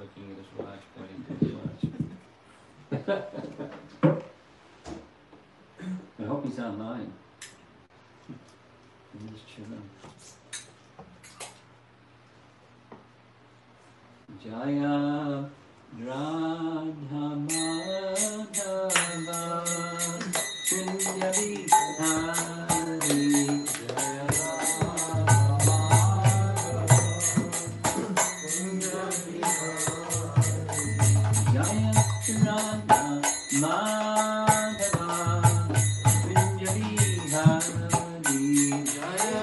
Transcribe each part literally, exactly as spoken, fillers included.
looking at his watch, pointing to his watch. I hope he's online. He's chilling. Jaya Radha Madhava Kunjavi Hari Jaya Radha Madhava Kunjavi Hari Jaya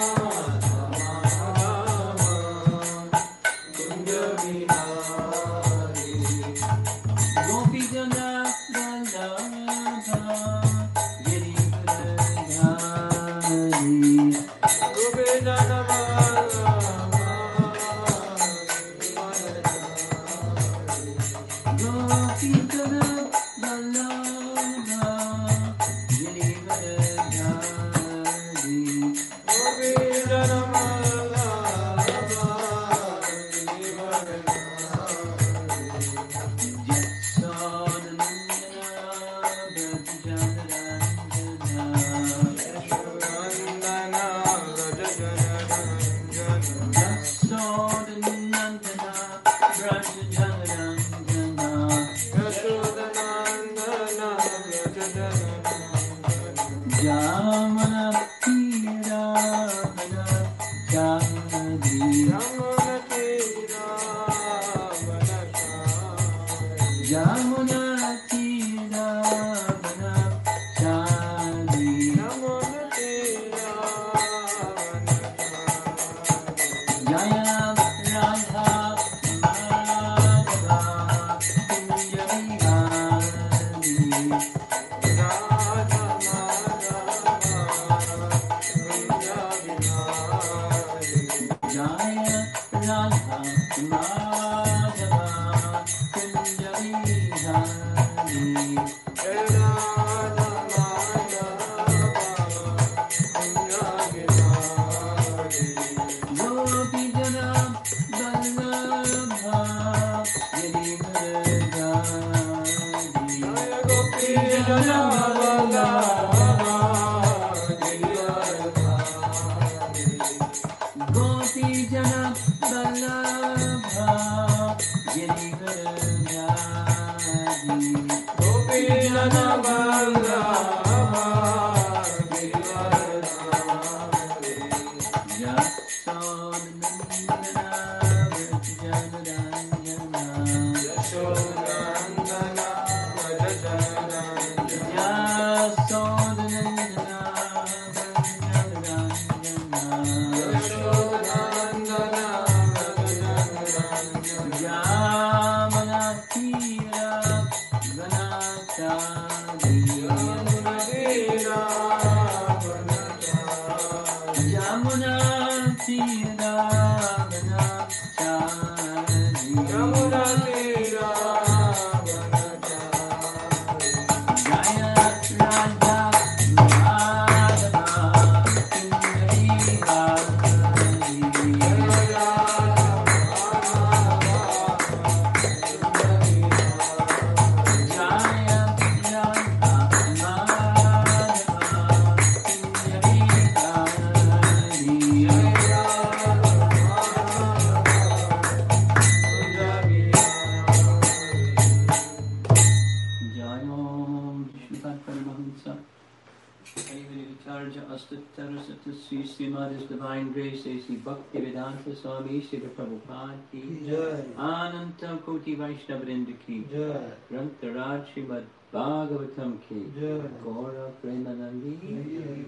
His Divine Grace A C Bhaktivedanta Swami Srila Prabhupada ki Jai, Ananta Koti Vaishnavrinda ki Jai, Grantaraj Srimad Bhagavatam ki Jai, Gaura Premanandi.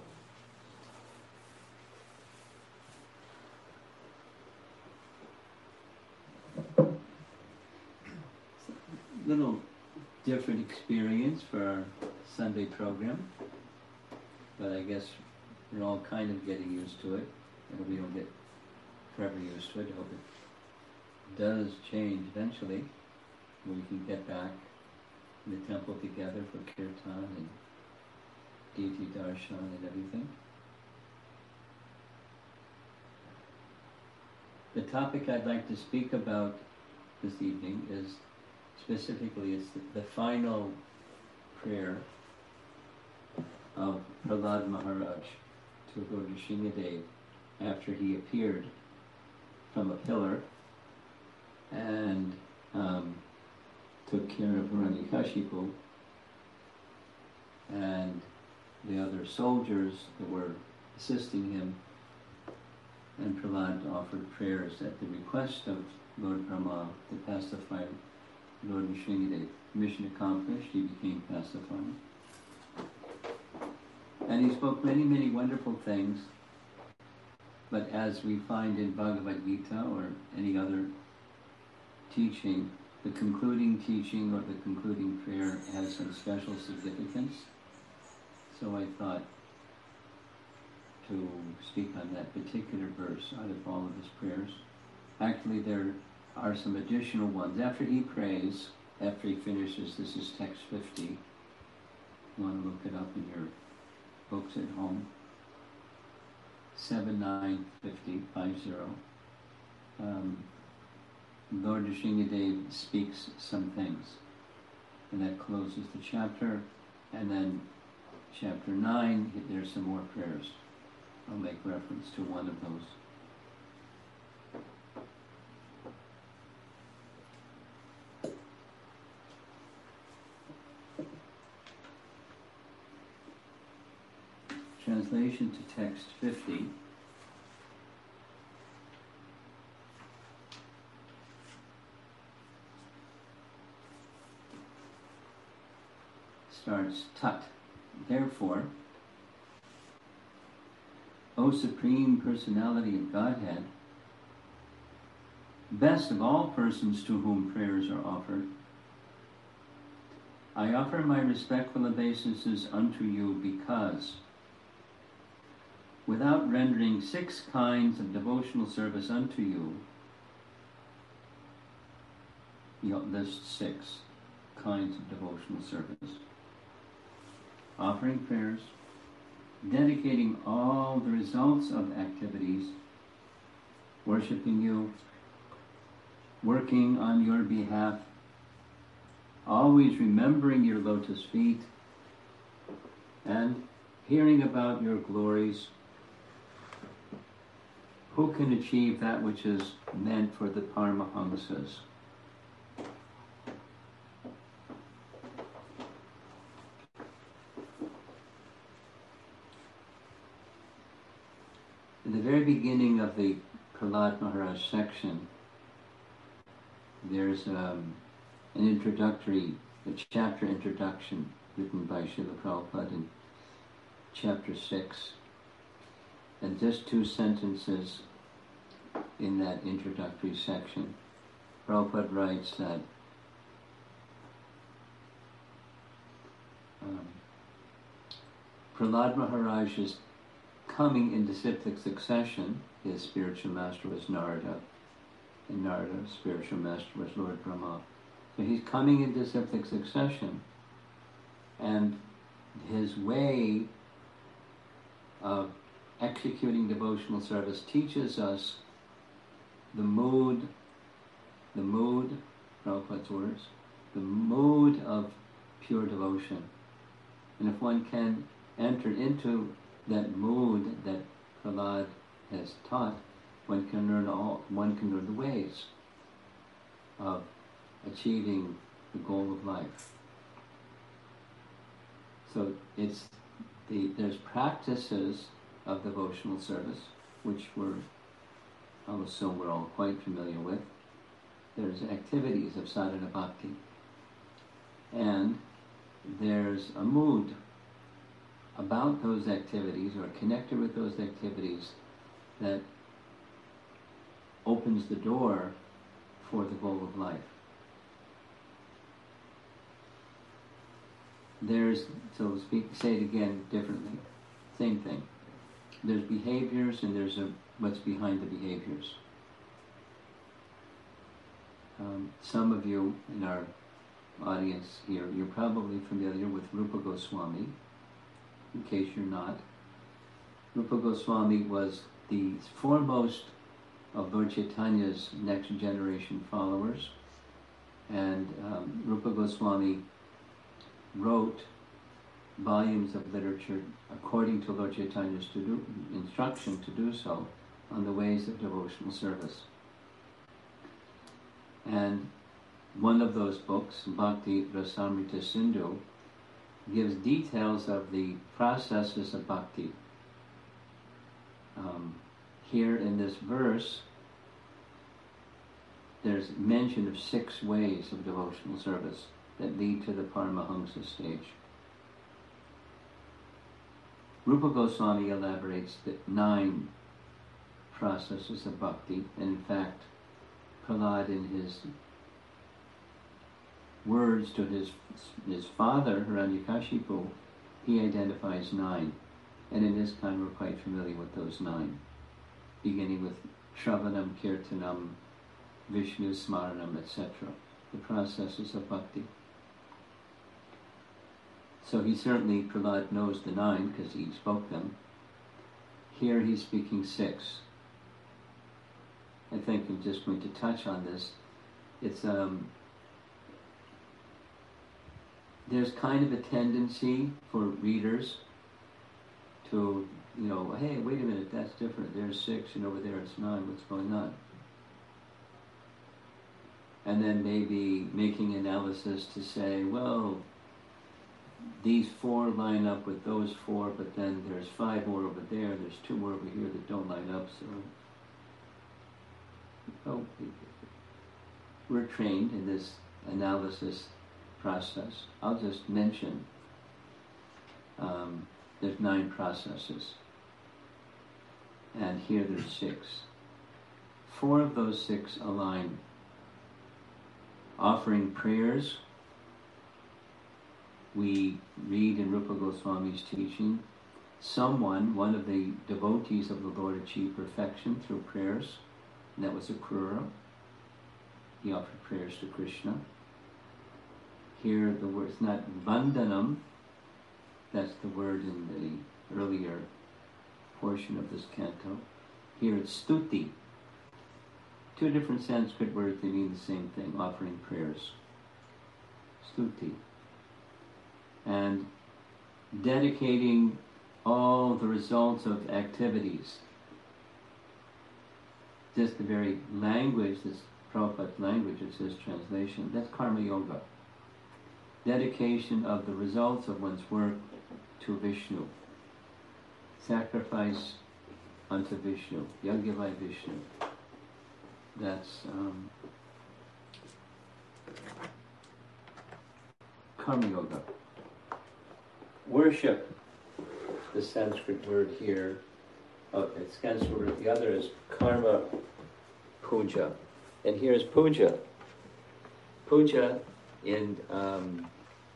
Little different experience for our Sunday program, but I guess we're all kind of getting used to it, and we don't get forever used to it. I hope it does change eventually. We can get back in the temple together for kirtan and deity darshan and everything. The topic I'd like to speak about this evening is specifically it's the, the final prayer of Prahlad Maharaj to Lord Nrsimhadev after he appeared from a pillar and um, took care of Hiranyakashipu and the other soldiers that were assisting him, and Prahlad offered prayers at the request of Lord Brahma to pacify Lord Nrsimhadev. Mission accomplished, he became pacified. And he spoke many, many wonderful things, but as we find in Bhagavad Gita or any other teaching, the concluding teaching or the concluding prayer has some special significance. So I thought to speak on that particular verse out of all of his prayers. Actually, there are some additional ones. After he prays, after he finishes, this is text fifty. You want to look it up in your books at home. seven nine fifty, five zero. Um, Lord Nrsimhadev speaks some things, and that closes the chapter. And then chapter nine, there's some more prayers. I'll make reference to one of those. Translation to text fifty. Starts Tat. Therefore, O Supreme Personality of Godhead, best of all persons to whom prayers are offered, I offer my respectful obeisances unto you because, without rendering six kinds of devotional service unto you, you list six kinds of devotional service. Offering prayers, dedicating all the results of activities, worshiping you, working on your behalf, always remembering your lotus feet, and hearing about your glories. Who can achieve that which is meant for the Paramahamsas? In the very beginning of the Prahlad Maharaj section, there's um, an introductory, a chapter introduction written by Srila Prabhupada in chapter six. And just two sentences in that introductory section. Prabhupada writes that um, Prahlad Maharaj's coming in disciplic succession, his spiritual master was Narada, and Narada's spiritual master was Lord Brahma. So he's coming in disciplic succession, and his way of executing devotional service teaches us the mood, the mood, Prabhupada's words, the mood of pure devotion. And if one can enter into that mood that Prahlad has taught, one can learn all, one can learn the ways of achieving the goal of life. So it's the there's practices of devotional service, which we're, I will assume we're all quite familiar with. There's activities of sadhana bhakti. And there's a mood about those activities or connected with those activities that opens the door for the goal of life. There's, so speak, say it again differently, same thing. There's behaviors and there's a, what's behind the behaviors. Um, some of you in our audience here, you're probably familiar with Rupa Goswami. In case you're not, Rupa Goswami was the foremost of Lord Chaitanya's next generation followers. And um, Rupa Goswami wrote volumes of literature according to Lord Chaitanya's to do, instruction to do so on the ways of devotional service. And one of those books, Bhakti Rasamrita Sindhu, gives details of the processes of bhakti. Um, here in this verse, there's mention of six ways of devotional service that lead to the Paramahamsa stage. Rupa Goswami elaborates that nine processes of bhakti, and in fact, Prahlad in his words to his his father, Hiranyakashipu, he identifies nine. And in this time we're quite familiar with those nine, beginning with Shravanam, Kirtanam, Vishnu Smaranam, et cetera, the processes of bhakti. So he certainly, Prahlad knows the nine because he spoke them. Here he's speaking six. I think I'm just going to touch on this. It's um, there's kind of a tendency for readers to, you know, hey, wait a minute, that's different. There's six, and over there it's nine. What's going on? And then maybe making analysis to say, well, these four line up with those four, but then there's five more over there, there's two more over here that don't line up, so oh, we're trained in this analysis process. I'll just mention um, there's nine processes, and here there's six. Four of those six align. Offering prayers, we read in Rupa Goswami's teaching, someone, one of the devotees of the Lord, achieved perfection through prayers, and that was Akrura. He offered prayers to Krishna. Here the word, it's not vandanam, that's the word in the earlier portion of this canto. Here it's stuti. Two different Sanskrit words, they mean the same thing, offering prayers. Stuti. And dedicating all the results of activities. Just the very language, this Prabhupada's language, it says translation, that's karma yoga. Dedication of the results of one's work to Vishnu. Sacrifice unto Vishnu. Yagyavai Vishnu. That's um, karma yoga. Worship, the Sanskrit word here, oh, it's Sanskrit word, the other is karma puja. And here's puja. Puja in um,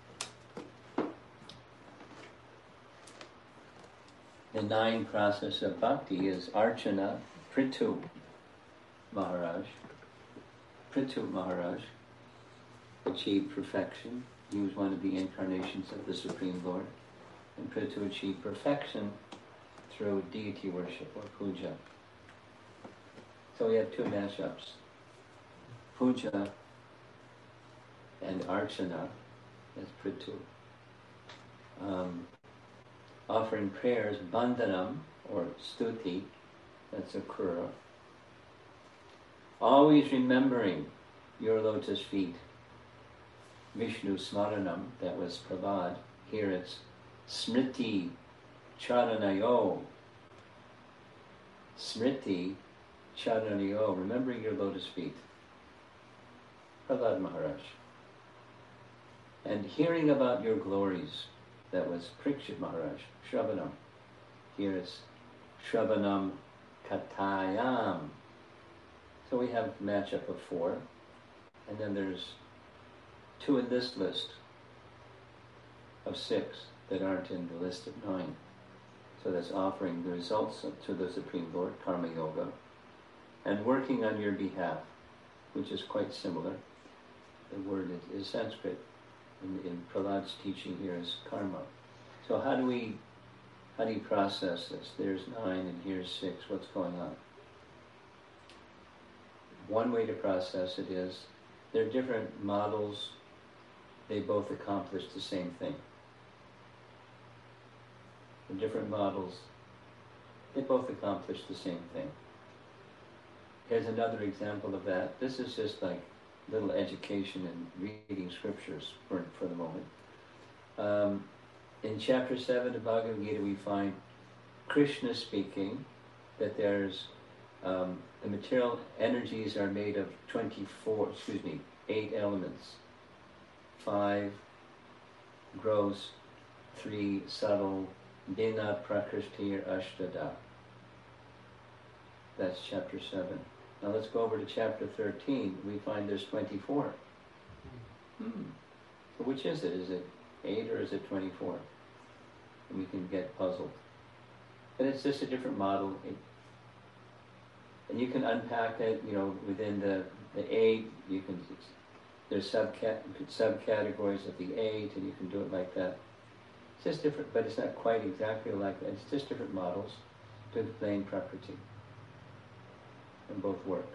the nine process of bhakti is Archana, Prithu Maharaj. Prithu Maharaj achieved perfection. He was one of the incarnations of the Supreme Lord. And Prithu achieved perfection through deity worship or puja. So we have two mashups. Puja and Archana, that's Prithu. Um, offering prayers, Bandhanam or Stuti, that's Akrura. Always remembering your lotus feet. Vishnu Smaranam, that was Prabhad. Here it's Smriti Charanayo. Smriti Charanayo, remembering your lotus feet. Prahlad Maharaj. And hearing about your glories, that was Parikshit Maharaj, Shravanam. Here it's Shravanam Katayam. So we have a matchup of four, and then there's two in this list of six that aren't in the list of nine. So that's offering the results to the Supreme Lord, Karma Yoga, and working on your behalf, which is quite similar. The word is, is Sanskrit. In, in Prahlad's teaching here is karma. So how do we, how do you process this? There's nine and here's six. What's going on? One way to process it is they're different models. They both accomplish the same thing. The different models, they both accomplish the same thing. Here's another example of that. This is just like little education in reading scriptures for, for the moment. Um, in chapter seven of Bhagavad Gita, we find Krishna speaking that there's um, the material energies are made of twenty-four, excuse me, eight elements. Five gross, three subtle, Dina Prakrishtir Ashtada. That's chapter seven. Now let's go over to chapter thirteen. We find there's twenty-four. Hmm. So which is it? Is it eight or is it twenty-four? And we can get puzzled. But it's just a different model. It, and you can unpack it, you know, within the, the eight. You can, there's subcat, subcategories of the eight, and you can do it like that. It's just different, but it's not quite exactly like that. It's just different models to explain Prakriti. And both work.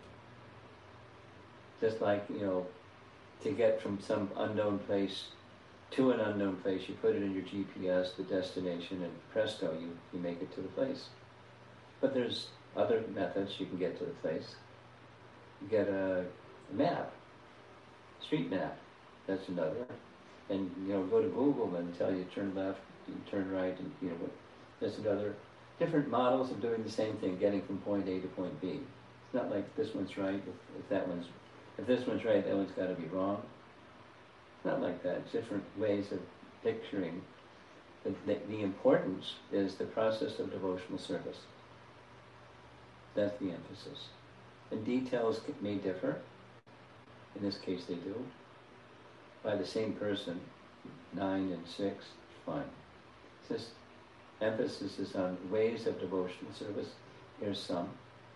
Just like, you know, to get from some unknown place to an unknown place, you put it in your G P S, the destination, and presto, you, you make it to the place. But there's other methods you can get to the place. You get a, a map, street map, that's another. And, you know, go to Google and tell you turn left, and turn right, and, you know, that's another. Different models of doing the same thing, getting from point A to point B. It's not like this one's right, if, if that one's, if this one's right, that one's got to be wrong. It's not like that. It's different ways of picturing. The, the, the importance is the process of devotional service. That's the emphasis. And details may differ. In this case, they do. By the same person, nine and six, fine. It's just emphasis is on ways of devotional service. Here's some.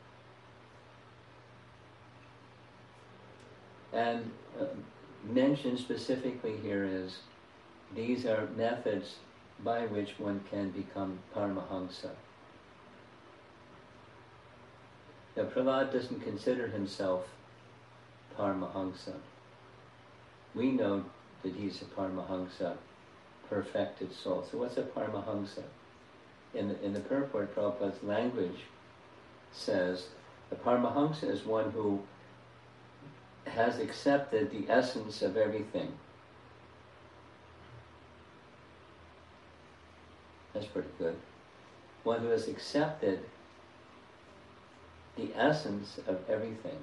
And uh, mentioned specifically here is, these are methods by which one can become Paramahamsa. Now, Prahlad doesn't consider himself Paramahamsa. We know that he's a Paramahamsa, perfected soul. So what's a Paramahamsa? In the, in the purport, Prabhupada's language says, a Paramahamsa is one who has accepted the essence of everything. That's pretty good. One who has accepted the essence of everything.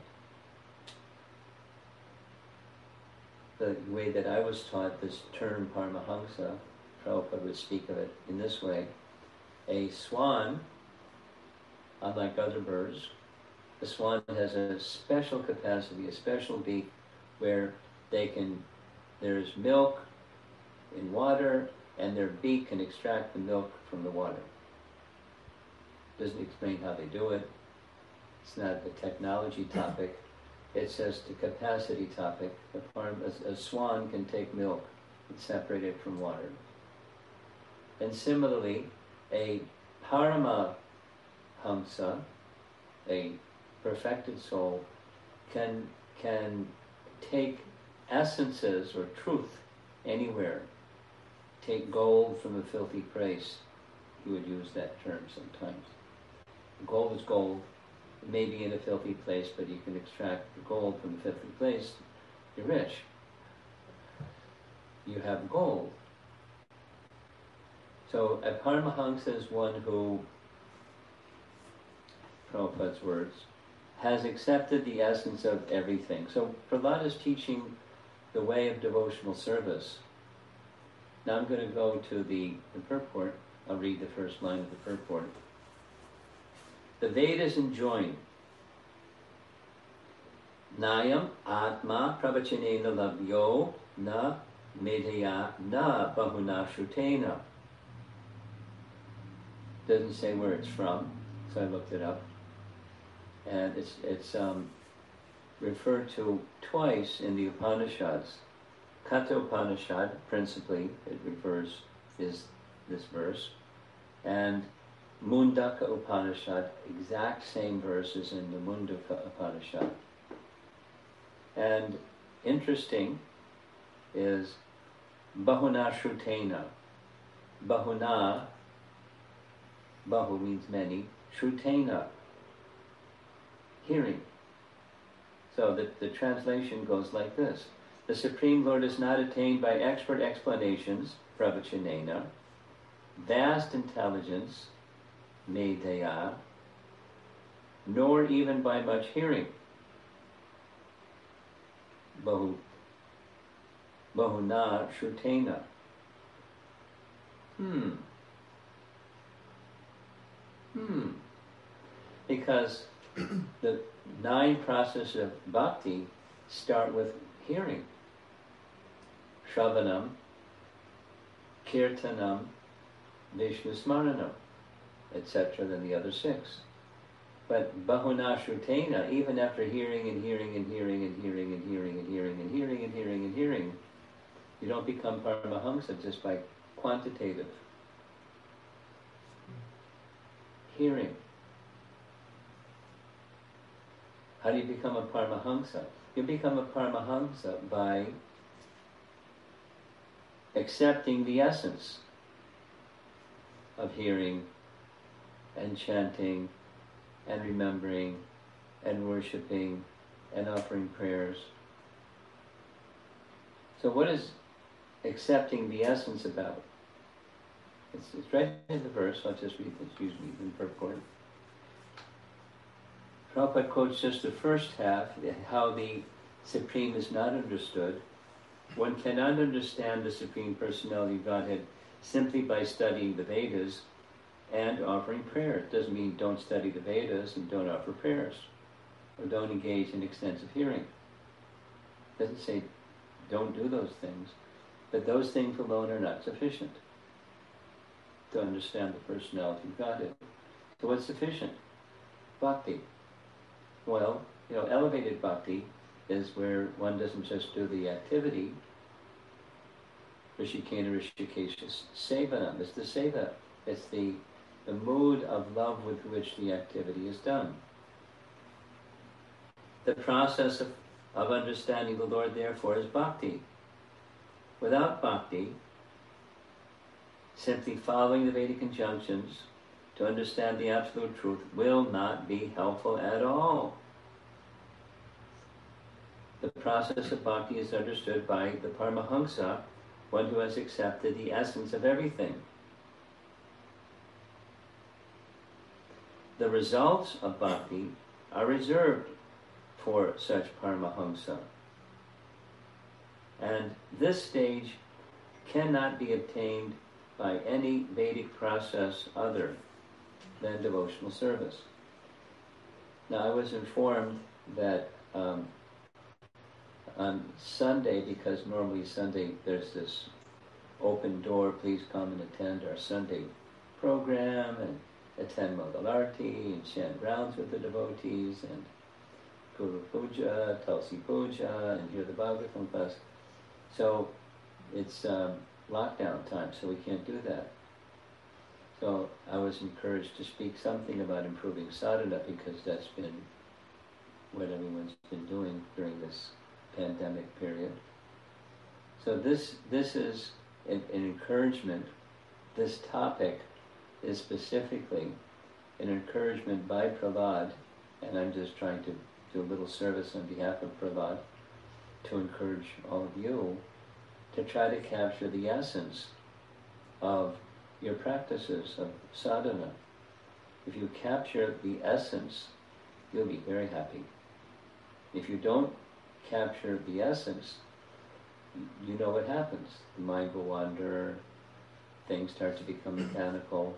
The way that I was taught this term Paramahamsa, Prabhupada would speak of it in this way. A swan, unlike other birds, the swan has a special capacity, a special beak, where they can, there's milk in water, and their beak can extract the milk from the water. Doesn't explain how they do it. It's not a technology topic. It's just a capacity topic. A, farm, a, a swan can take milk and separate it from water. And similarly, a Paramahamsa, a perfected soul, can can take essences or truth anywhere. Take gold from a filthy place. He would use that term sometimes. Gold is gold. It may be in a filthy place, but you can extract the gold from the filthy place. You're rich. You have gold. So a Paramahamsa is one who, Prabhupada's words, has accepted the essence of everything. So Prahlad is teaching the way of devotional service. Now I'm going to go to the, the purport. I'll read the first line of the purport. The Vedas enjoin Nayam Atma Pravachanena Labhyo Na Medhaya Na Bahuna Shrutena. Doesn't say where it's from, so I looked it up. And it's it's um, referred to twice in the Upanishads. Katha Upanishad, principally, it refers, is this verse. And Mundaka Upanishad, exact same verses in the Mundaka Upanishad. And interesting is bahuna shrutena. Bahuna, bahu means many, shrutena, hearing. So the, the translation goes like this. The Supreme Lord is not attained by expert explanations, pravachanena, vast intelligence, medaya, nor even by much hearing, bahu, bahuna shrutena. Hmm. Hmm. Because the nine processes of bhakti start with hearing. Shravanam, Kirtanam, Vishnu Smaranam, et cetera, than the other six. But bahuna shrutena, even after hearing and hearing and hearing and hearing and hearing and hearing and hearing and hearing and hearing, you don't become paramahamsa just by quantitative hearing. How do you become a paramahamsa? You become a paramahamsa by accepting the essence of hearing and chanting and remembering and worshipping and offering prayers. So what is accepting the essence about? It's, it's right in the verse. I'll just read this, usually in purport. Prabhupada quotes just the first half, how the Supreme is not understood. One cannot understand the Supreme Personality of Godhead simply by studying the Vedas and offering prayer. It doesn't mean don't study the Vedas and don't offer prayers, or don't engage in extensive hearing. It doesn't say don't do those things, but those things alone are not sufficient to understand the personality of Godhead. So what's sufficient? Bhakti. Well, you know, elevated bhakti is where one doesn't just do the activity. Rishikena Rishikesha Sevanam. It's the seva. It's the, the mood of love with which the activity is done. The process of, of understanding the Lord, therefore, is bhakti. Without bhakti, simply following the Vedic injunctions to understand the absolute truth will not be helpful at all. The process of bhakti is understood by the Paramahamsa, one who has accepted the essence of everything. The results of bhakti are reserved for such Paramahamsa. And this stage cannot be obtained by any Vedic process other than devotional service. Now, I was informed that um, on Sunday, because normally Sunday there's this open door, please come and attend our Sunday program and attend Mangalarti and chant rounds with the devotees and Guru Puja, Tulsi Puja, and hear the Bhagavatam class. So it's um, lockdown time, so we can't do that. So I was encouraged to speak something about improving sadhana, because that's been what everyone's been doing during this pandemic period. So this this is an, an encouragement. This topic is specifically an encouragement by Prahlad, and I'm just trying to do a little service on behalf of Prahlad to encourage all of you to try to capture the essence of your practices of sadhana. If you capture the essence, you'll be very happy. If you don't capture the essence, you know what happens. The mind will wander, things start to become mechanical.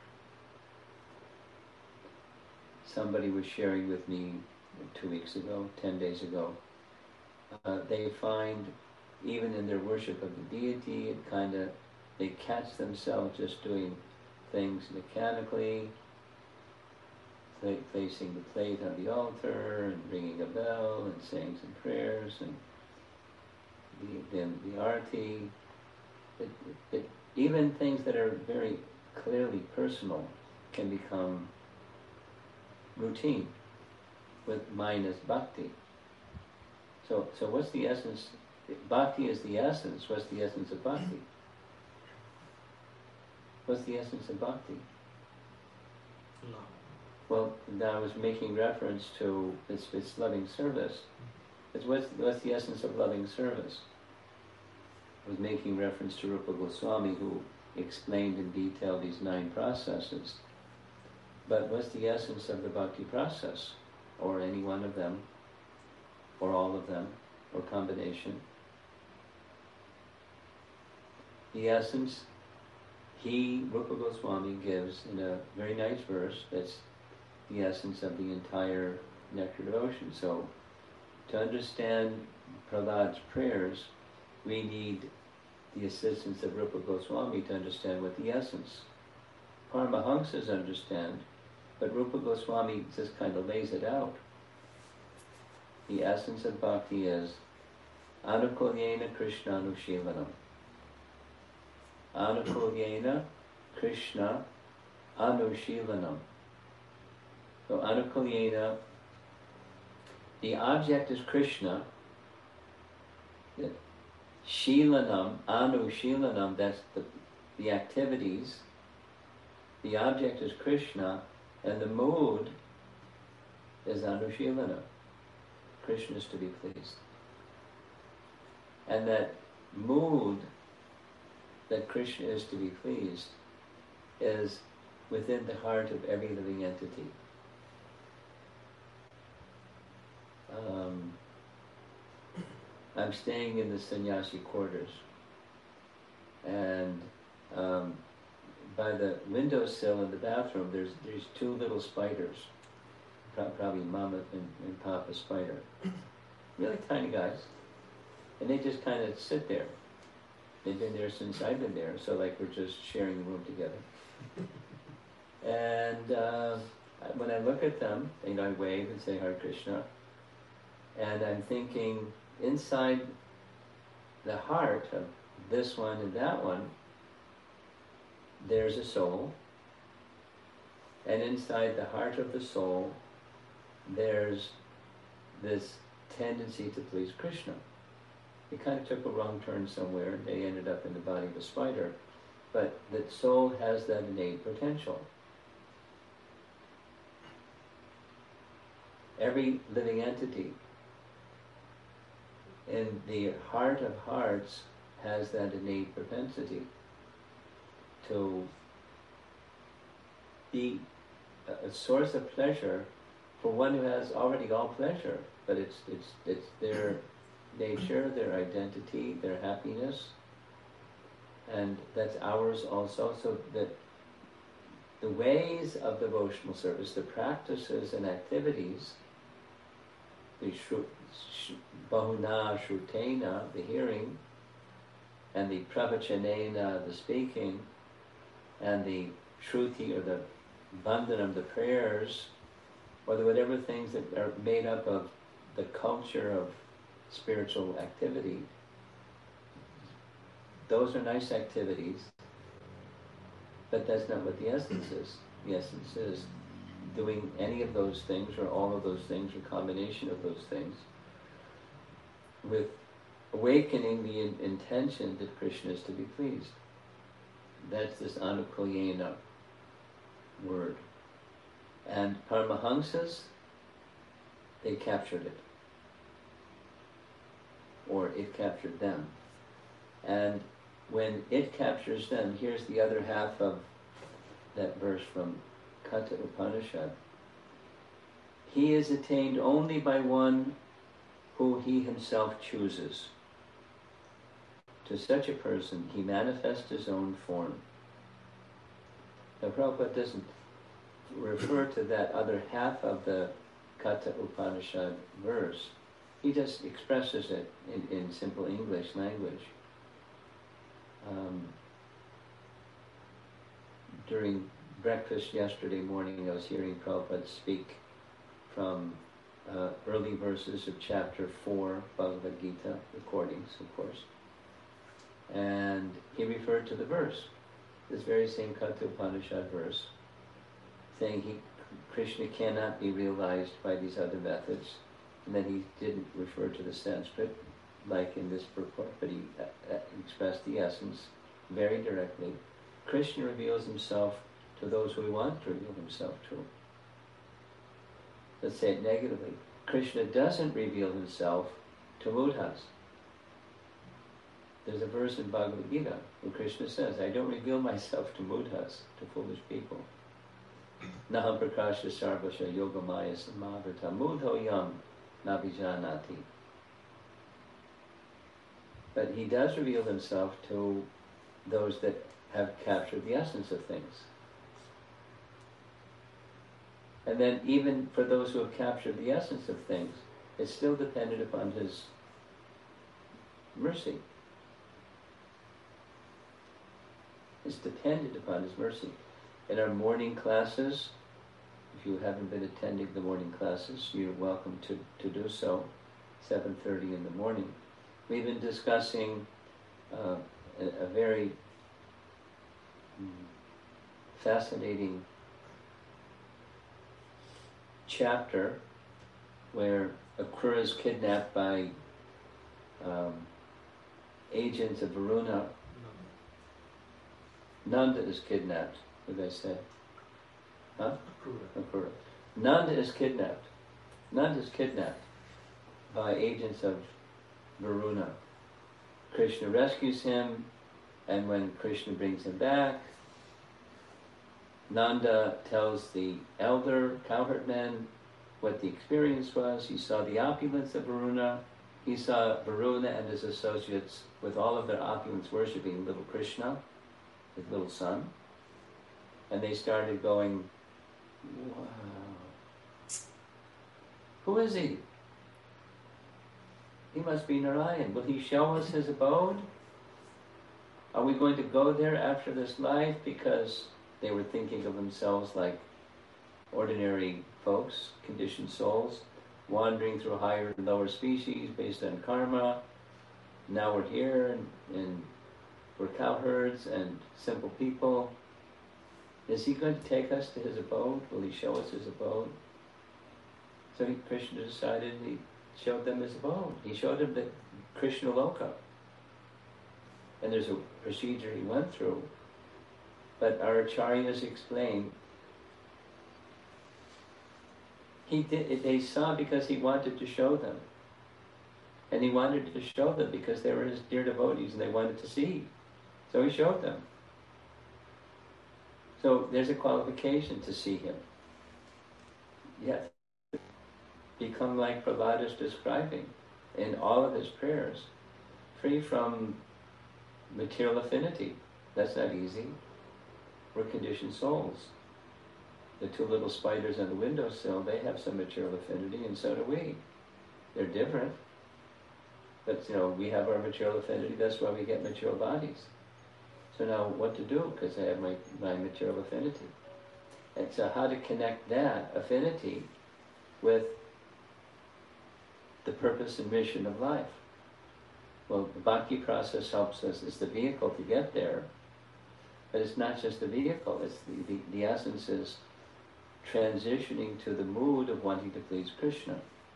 Somebody was sharing with me two weeks ago, ten days ago, uh, they find even in their worship of the deity, it kind of, they catch themselves just doing things mechanically, placing the plate on the altar and ringing a bell and saying some prayers and the, then the arti. It, it, it, even things that are very clearly personal can become routine with minus bhakti. So, so what's the essence? Bhakti is the essence. What's the essence of bhakti? What's the essence of bhakti? Love. Well, I was making reference to it's, it's loving service. It's what's, what's the essence of loving service? I was making reference to Rupa Goswami, who explained in detail these nine processes. But what's the essence of the bhakti process? Or any one of them? Or all of them? Or combination? The essence, he, Rupa Goswami, gives in a very nice verse that's the essence of the entire nectar devotion. So, to understand Prahlad's prayers, we need the assistance of Rupa Goswami to understand what the essence. Paramahamsas understand, but Rupa Goswami just kind of lays it out. The essence of bhakti is Anukulyena Krishna Anushilanam. Anukulyena Krishna Anushilanam. So Anukulyena, the object is Krishna. Shilanam, Anushilanam, that's the, the activities. The object is Krishna, and the mood is Anushilana. Krishna is to be pleased. And that mood that Krishna is to be pleased is within the heart of every living entity. Um, I'm staying in the sannyasi quarters, and um, by the windowsill in the bathroom, there's there's two little spiders, probably Mama and, and Papa Spider, really tiny guys, and they just kind of sit there. They've been there since I've been there, so like we're just sharing the room together. And uh, when I look at them, you know, I wave and say Hare Krishna, and I'm thinking, inside the heart of this one and that one, there's a soul. And inside the heart of the soul, there's this tendency to please Krishna. It kind of took a wrong turn somewhere, and they ended up in the body of a spider. But the soul has that innate potential. Every living entity in the heart of hearts has that innate propensity to be a, a source of pleasure for one who has already all pleasure, but it's it's it's their nature, their identity, their happiness, and that's ours also. So that the ways of devotional service, the practices and activities, the shru, sh, bahuna shrutena, the hearing, and the pravachanena, the speaking, and the shruti, or the bandhanam, the prayers, or the whatever things that are made up of the culture of spiritual activity. Those are nice activities, but that's not what the essence is. The essence is doing any of those things, or all of those things, or combination of those things, with awakening the in- intention that Krishna is to be pleased. That's this anukulyena word. And Paramahamsas, they captured it. Or it captured them. And when it captures them, here's the other half of that verse from Katha Upanishad. He is attained only by one who he himself chooses. To such a person, he manifests his own form. Now, Prabhupada doesn't refer to that other half of the Katha Upanishad verse. He just expresses it in, in simple English language. Um, during breakfast yesterday morning, I was hearing Prabhupada speak from uh, early verses of chapter four, Bhagavad Gita, recordings, of course. And he referred to the verse, this very same Katha Upanishad verse, saying he, Krishna cannot be realized by these other methods. And then he didn't refer to the Sanskrit like in this purport, but he uh, uh, expressed the essence very directly. Krishna reveals himself to those who he wants to reveal himself to. Let's say it negatively. Krishna doesn't reveal himself to mudhas. There's a verse in Bhagavad Gita where Krishna says, I don't reveal myself to mudhas, to foolish people. Naham prakasha sarvasha yogamaya samavrita mudho yam nabijanati. But he does reveal himself to those that have captured the essence of things. And then even for those who have captured the essence of things, it's still dependent upon his mercy. It's dependent upon his mercy. In our morning classes, if you haven't been attending the morning classes, you're welcome to, to do so, seven thirty in the morning. We've been discussing uh, a, a very mm, fascinating chapter where Akrura is kidnapped by um, agents of Varuna. Nanda is kidnapped, what did I say? Huh? Akrura. Akrura. Nanda is kidnapped. Nanda is kidnapped by agents of Varuna. Krishna rescues him, and when Krishna brings him back, Nanda tells the elder cowherd men what the experience was. He saw the opulence of Varuna. He saw Varuna and his associates with all of their opulence worshipping little Krishna, his little son. And they started going, wow, who is he? He must be Narayan. Will he show us his abode? Are we going to go there after this life? Because they were thinking of themselves like ordinary folks, conditioned souls, wandering through higher and lower species based on karma. Now we're here, and, and we're cowherds and simple people. Is he going to take us to his abode? Will he show us his abode? So he, Krishna decided he showed them his abode. He showed them the Krishna Loka. And there's a procedure he went through. But our acharyas explain, he did, they saw because he wanted to show them. And he wanted to show them because they were his dear devotees and they wanted to see. So he showed them. So there's a qualification to see him. Yes. Become like Prahlada is describing in all of his prayers, free from material affinity. That's not easy. We're conditioned souls. The two little spiders on the windowsill, they have some material affinity, and so do we. They're different. But, you know, we have our material affinity, that's why we get material bodies. So now what to do? Because I have my, my material affinity. And so how to connect that affinity with the purpose and mission of life? Well, the bhakti process helps us. It's the vehicle to get there. But it's not just the vehicle. It's the, the, the essence is transitioning to the mood of wanting to please Krishna.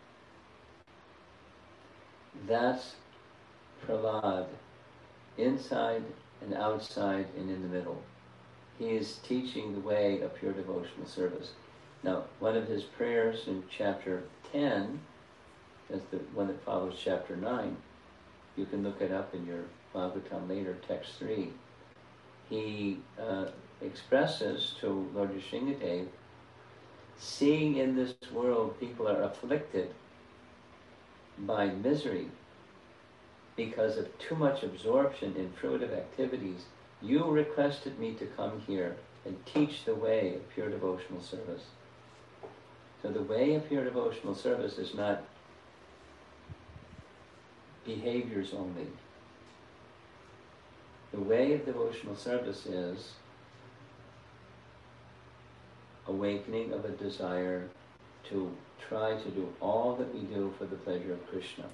That's Prahlad, inside and outside and in the middle. He is teaching the way of pure devotional service. Now, one of his prayers in chapter ten, that's the one that follows chapter nine, you can look it up in your Bhagavatam later, text three. He uh, expresses to Lord Nrsingadev, seeing in this world people are afflicted by misery because of too much absorption in fruitive activities, you requested me to come here and teach the way of pure devotional service. So the way of pure devotional service is not behaviors only. The way of devotional service is awakening of a desire to try to do all that we do for the pleasure of Krishna.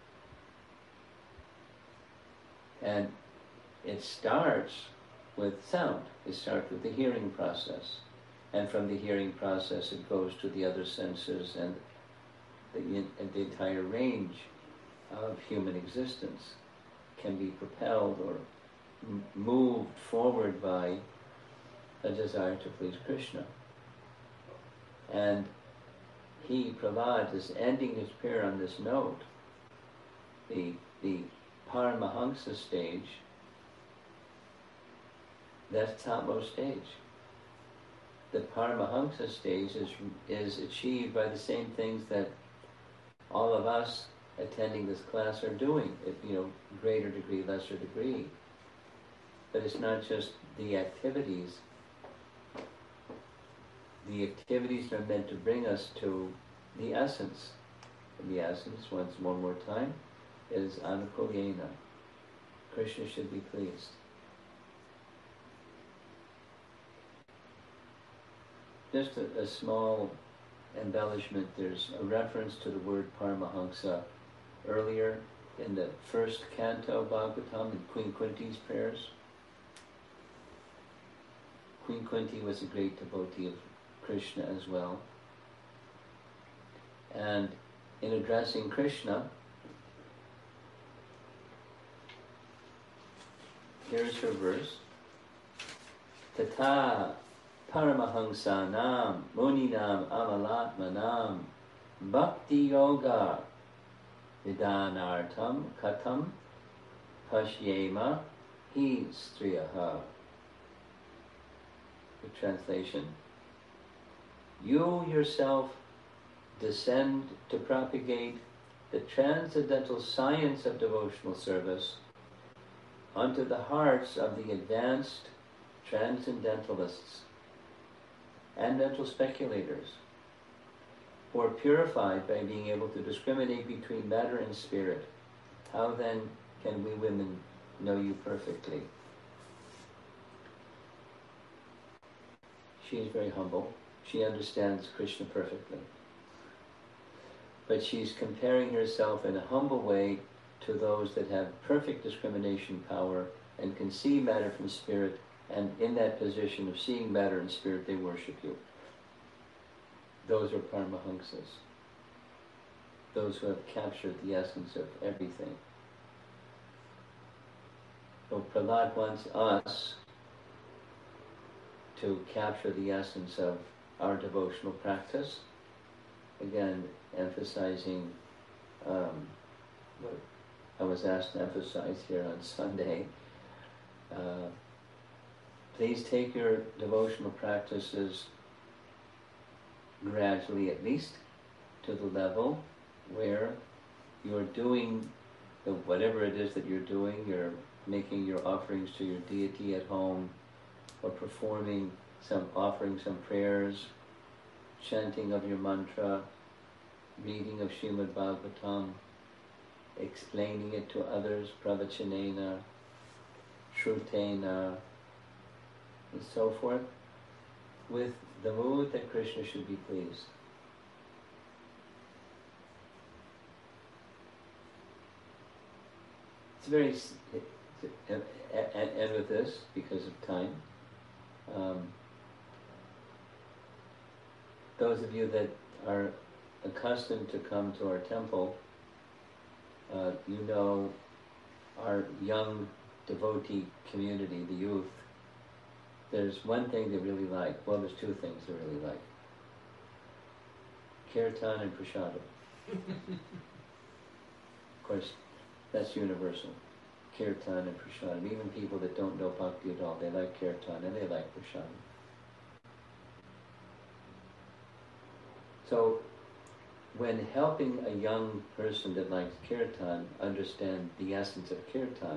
And it starts with sound. It starts with the hearing process. And from the hearing process it goes to the other senses and the, the entire range of human existence can be propelled or m- moved forward by a desire to please Krishna. And he, Prahlad, is ending his prayer on this note. The, the Paramahansa stage, that's the topmost stage. The Paramahansa stage is, is achieved by the same things that all of us attending this class are doing, at, you know, greater degree, lesser degree. But it's not just the activities. The activities are meant to bring us to the essence. And the essence, once one more time, is anukulyena. Krishna should be pleased. Just a, a small embellishment, there's a reference to the word Paramahansa earlier in the first canto of Bhagavatam, in Queen Kunti's prayers. Queen Kunti was a great devotee of Krishna as well. And in addressing Krishna, here's her verse. Tata Paramahansanam Muninam Amalatmanam Bhakti Yoga Vidanartam Katam Pashyema Hi Striyaha. The translation: you yourself descend to propagate the transcendental science of devotional service onto the hearts of the advanced transcendentalists and mental speculators, who are purified by being able to discriminate between matter and spirit. How then can we women know you perfectly? She is very humble. She understands Krishna perfectly. But she's comparing herself in a humble way to those that have perfect discrimination power and can see matter from spirit, and in that position of seeing matter and spirit, they worship you. Those are Paramahansas. Those who have captured the essence of everything. So Prahlad wants us to capture the essence of our devotional practice. Again, emphasizing um, what I was asked to emphasize here on Sunday. Uh, please take your devotional practices gradually, at least, to the level where you're doing the, whatever it is that you're doing. You're making your offerings to your deity at home, or performing some, offering some prayers, chanting of your mantra, reading of Srimad Bhagavatam, explaining it to others, pravachanena, shrutena, and so forth, with the mood that Krishna should be pleased. It's very, and, and, and with this, because of time, um, those of you that are accustomed to come to our temple, uh, you know our young devotee community, the youth. There's one thing they really like. Well, there's two things they really like. Kirtan and prasadam. Of course, that's universal. Kirtan and prasadam. Even people that don't know bhakti at all, they like kirtan and they like prasadam. So, when helping a young person that likes kirtan understand the essence of kirtan,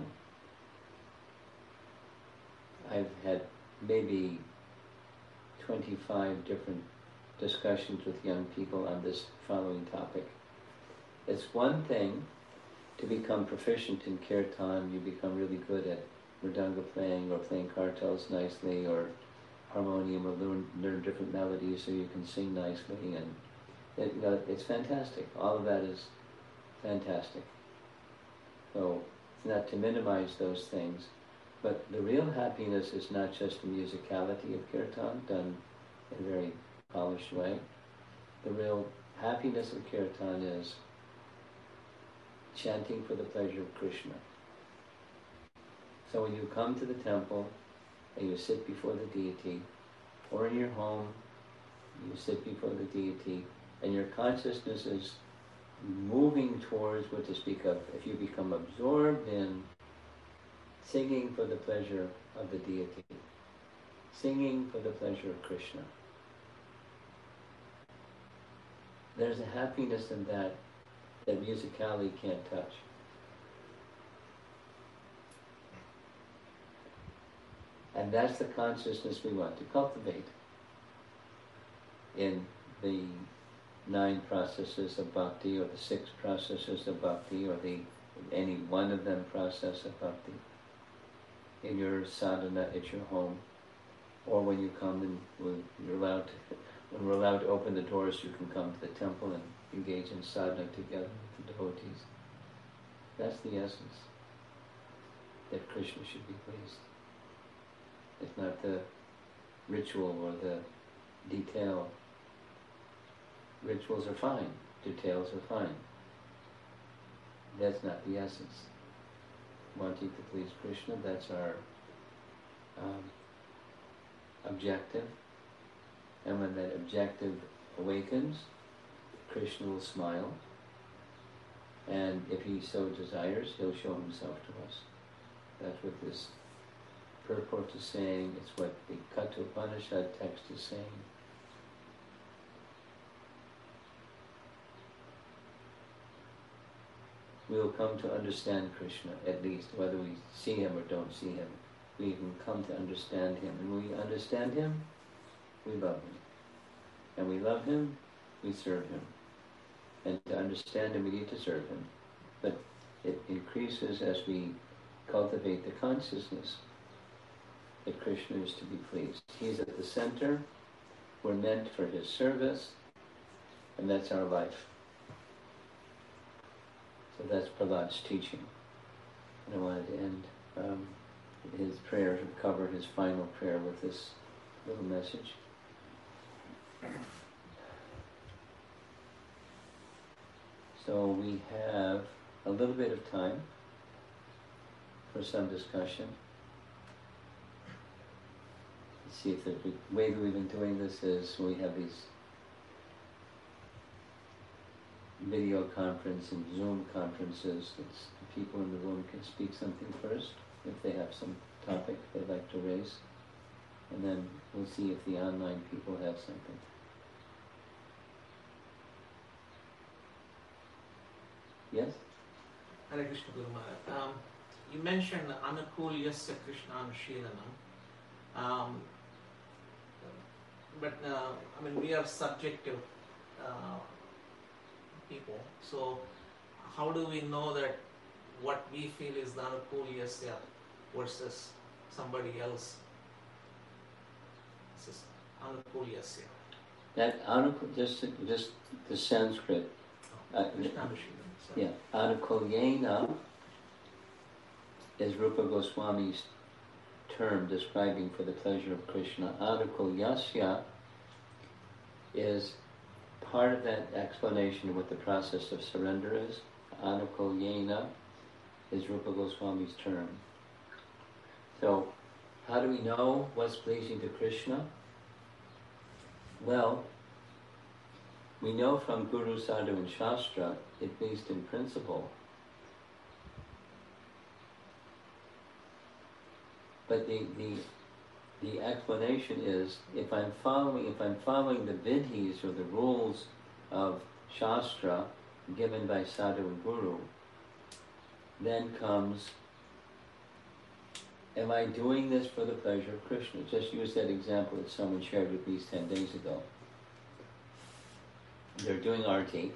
I've had maybe twenty-five different discussions with young people on this following topic. It's one thing to become proficient in kirtan. You become really good at mridanga playing or playing kartals nicely, or harmonium, or learn, learn different melodies so you can sing nicely, and it, you know, it's fantastic. All of that is fantastic. So it's not to minimize those things, but the real happiness is not just the musicality of kirtan done in a very polished way. The real happiness of kirtan is chanting for the pleasure of Krishna. So when you come to the temple and you sit before the deity, or in your home, you sit before the deity, and your consciousness is moving towards what to speak of. If you become absorbed in singing for the pleasure of the deity, singing for the pleasure of Krishna, there's a happiness in that that musicality can't touch. And that's the consciousness we want to cultivate in the nine processes of bhakti, or the six processes of bhakti, or the any one of them process of bhakti, in your sadhana at your home, or when you come and when you're allowed to, when we're allowed to open the doors, you can come to the temple and engage in sadhana together with the devotees. That's the essence, that Krishna should be pleased. It's not the ritual or the detail. Rituals are fine, details are fine. That's not the essence. Wanting to please Krishna, that's our um, objective. And when that objective awakens, Krishna will smile. And if he so desires, he'll show himself to us. That's what this purport is saying. It's what the Katha Upanishad text is saying. We will come to understand Krishna, at least, whether we see him or don't see him. We can come to understand him. And when we understand him, we love him. And we love him, we serve him. And to understand him, we need to serve him. But it increases as we cultivate the consciousness that Krishna is to be pleased. He's at the center. We're meant for his service. And that's our life. So that's Prahlad's teaching. And I wanted to end um, his prayer, to cover his final prayer with this little message. So we have a little bit of time for some discussion. Let's see if the way that we've been doing this is we have these video conference and Zoom conferences. It's, the people in the room can speak something first if they have some topic they'd like to raise, and then we'll see if the online people have something. Yes? Hare Krishna Guru Maharaj. Um, you mentioned Anukulyasya Krishna Anushilanam. Um, but uh, I mean, we are subjective uh, people. So how do we know that what we feel is the Anukulyasya versus somebody else? This is Anukulyasya. That Anukul, just, just the Sanskrit. Oh, uh, Krishna Anushilanam. Yeah, Anukulyena is Rupa Goswami's term describing for the pleasure of Krishna. Anukulyasya is part of that explanation of what the process of surrender is. Anukulyena is Rupa Goswami's term. So, how do we know what's pleasing to Krishna? Well, we know from Guru, Sadhu, and Shastra, at least in principle. But the, the the explanation is, if I'm following if I'm following the vidhis, or the rules of Shastra given by Sadhu and Guru, then comes, am I doing this for the pleasure of Krishna? Just use that example that someone shared with me ten days ago. They're doing arti,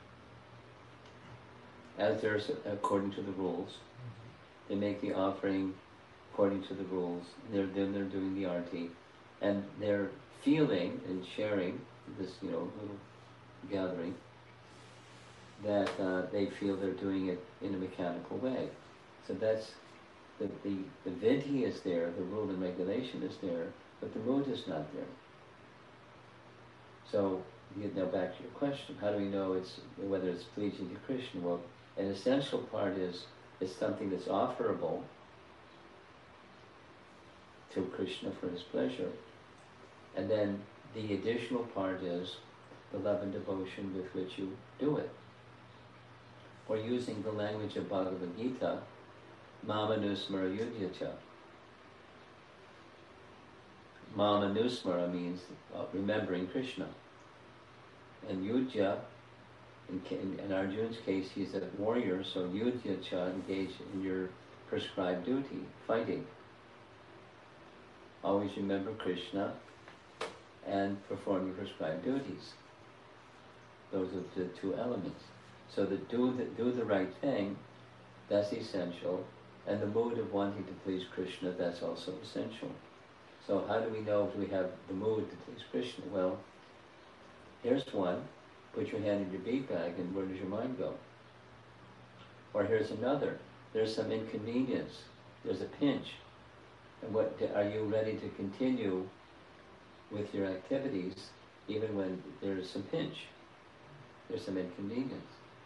as they're according to the rules. They make the offering according to the rules. They're then they're doing the arti, and they're feeling and sharing this, you know, little gathering, that uh, they feel they're doing it in a mechanical way. So that's the the the vidhi is there, the rule and regulation is there, but the mood is not there. So you get now back to your question, how do we know it's whether it's pleasing to Krishna? Well, an essential part is it's something that's offerable to Krishna for his pleasure. And then the additional part is the love and devotion with which you do it. Or using the language of Bhagavad Gita, Mama Nusmara Yudhyacha. Mama Nusmara means uh, remembering Krishna. And Yudhya, in, in, in Arjuna's case, he's a warrior, so Yudhyacha, engage in your prescribed duty, fighting. Always remember Krishna and perform your prescribed duties. Those are the two elements. So the do the, do the right thing, that's essential, and the mood of wanting to please Krishna, that's also essential. So how do we know if we have the mood to please Krishna? Well, here's one. Put your hand in your bead bag and where does your mind go? Or here's another. There's some inconvenience. There's a pinch. And what are you ready to continue with your activities even when there's some pinch? There's some inconvenience.